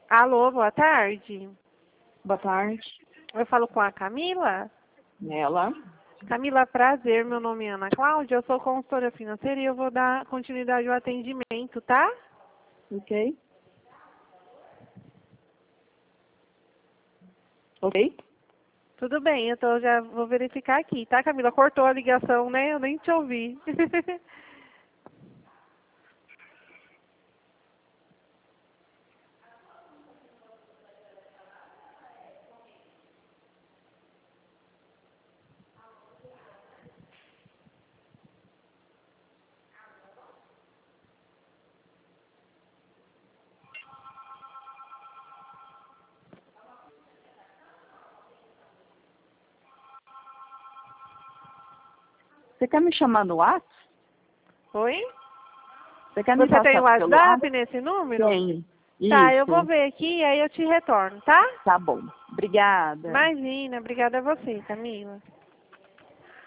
Alô, boa tarde. Boa tarde. Eu falo com a Camila? Ela. Camila, prazer. Meu nome é Ana Cláudia. Eu sou consultora financeira e eu vou dar continuidade ao atendimento, tá? Ok. Ok. Tudo bem, já vou verificar aqui, tá, Camila? Cortou a ligação, né? Eu nem te ouvi. Você quer me chamar no WhatsApp? Oi? Você quer me Você tem passar o pelo WhatsApp WhatsApp? nesse número? Tenho. Tá, eu Isso. vou ver aqui e aí eu te retorno, tá? Tá bom. Obrigada. Imagina, obrigada a você, Camila.